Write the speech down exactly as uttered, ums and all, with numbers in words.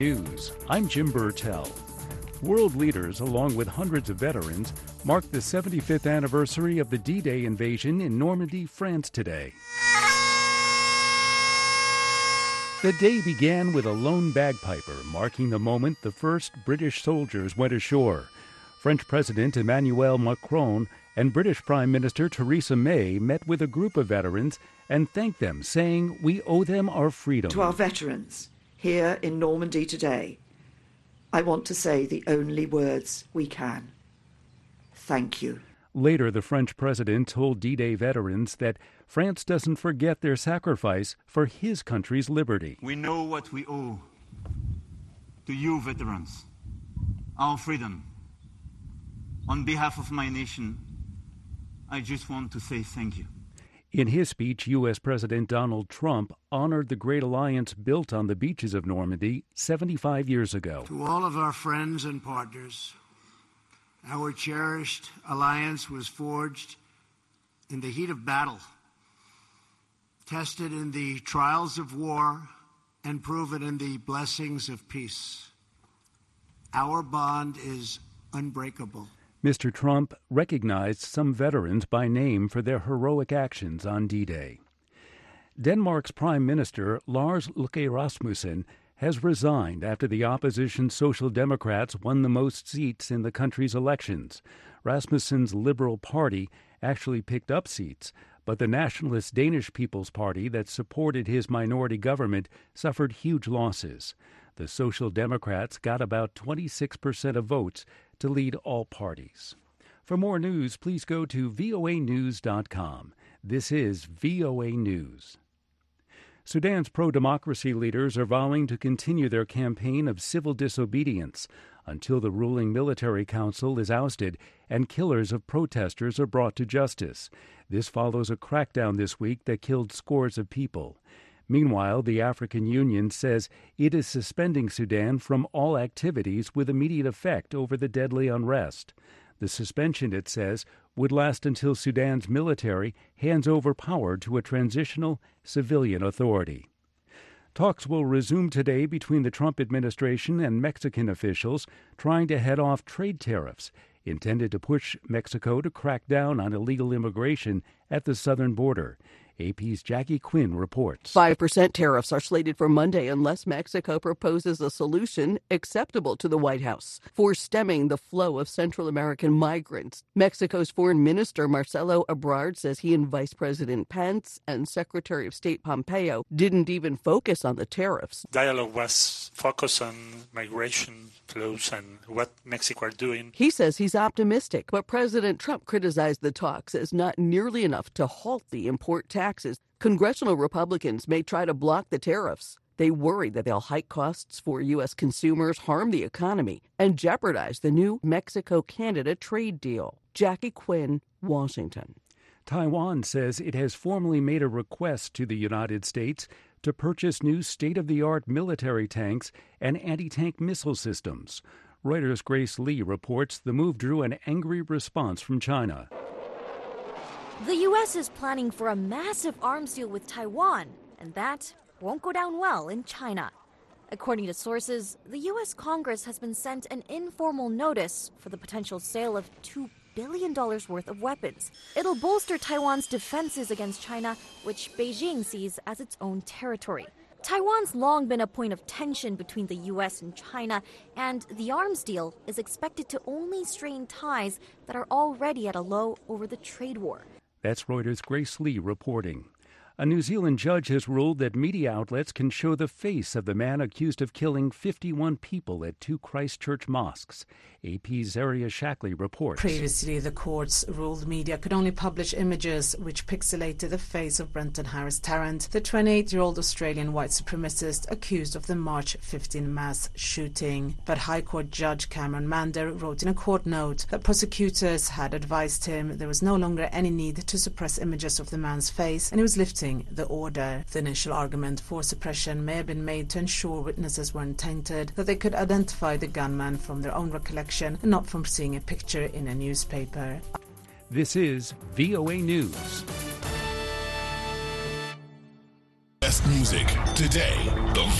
News. I'm Jim Burtell. World leaders, along with hundreds of veterans, marked the seventy-fifth anniversary of the D-Day invasion in Normandy, France today. The day began with a lone bagpiper, marking the moment the first British soldiers went ashore. French President Emmanuel Macron and British Prime Minister Theresa May met with a group of veterans and thanked them, saying, "We owe them our freedom." To our veterans here in Normandy today, I want to say the only words we can. Thank you. Later, the French president told D-Day veterans that France doesn't forget their sacrifice for his country's liberty. We know what we owe to you veterans, our freedom. On behalf of my nation, I just want to say thank you. In his speech, U S President Donald Trump honored the great alliance built on the beaches of Normandy seventy-five years ago. To all of our friends and partners, our cherished alliance was forged in the heat of battle, tested in the trials of war, and proven in the blessings of peace. Our bond is unbreakable. Mister Trump recognized some veterans by name for their heroic actions on D-Day. Denmark's Prime Minister Lars Løkke Rasmussen has resigned after the opposition Social Democrats won the most seats in the country's elections. Rasmussen's Liberal Party actually picked up seats, but the nationalist Danish People's Party that supported his minority government suffered huge losses. The Social Democrats got about twenty-six percent of votes to lead all parties. For more news, please go to V O A news dot com. This is V O A News. Sudan's pro-democracy leaders are vowing to continue their campaign of civil disobedience until the ruling military council is ousted and killers of protesters are brought to justice. This follows a crackdown this week that killed scores of people. Meanwhile, the African Union says it is suspending Sudan from all activities with immediate effect over the deadly unrest. The suspension, it says, would last until Sudan's military hands over power to a transitional civilian authority. Talks will resume today between the Trump administration and Mexican officials trying to head off trade tariffs intended to push Mexico to crack down on illegal immigration at the southern border. A P's Jackie Quinn reports. five percent tariffs are slated for Monday unless Mexico proposes a solution acceptable to the White House for stemming the flow of Central American migrants. Mexico's Foreign Minister Marcelo Ebrard says he and Vice President Pence and Secretary of State Pompeo didn't even focus on the tariffs. Dialogue was focused on migration flows and what Mexico are doing. He says he's optimistic, but President Trump criticized the talks as not nearly enough to halt the import taxes. Congressional Republicans may try to block the tariffs. They worry that they'll hike costs for U S consumers, harm the economy, and jeopardize the new Mexico-Canada trade deal. Jackie Quinn, Washington. Taiwan says it has formally made a request to the United States to purchase new state-of-the-art military tanks and anti-tank missile systems. Reuters' Grace Lee reports the move drew an angry response from China. The U S is planning for a massive arms deal with Taiwan, and that won't go down well in China. According to sources, the U S Congress has been sent an informal notice for the potential sale of two billion dollars worth of weapons. It'll bolster Taiwan's defenses against China, which Beijing sees as its own territory. Taiwan's long been a point of tension between the U S and China, and the arms deal is expected to only strain ties that are already at a low over the trade war. That's Reuters' Grace Lee reporting. A New Zealand judge has ruled that media outlets can show the face of the man accused of killing fifty-one people at two Christchurch mosques. A P's Zaria Shackley reports. Previously, the courts ruled media could only publish images which pixelated the face of Brenton Harris Tarrant, the twenty-eight-year-old Australian white supremacist accused of the March fifteenth mass shooting. But High Court Judge Cameron Mander wrote in a court note that prosecutors had advised him there was no longer any need to suppress images of the man's face, and he was lifting the order. The initial argument for suppression may have been made to ensure witnesses weren't tainted, that they could identify the gunman from their own recollection and not from seeing a picture in a newspaper. This is V O A News. Best music today. The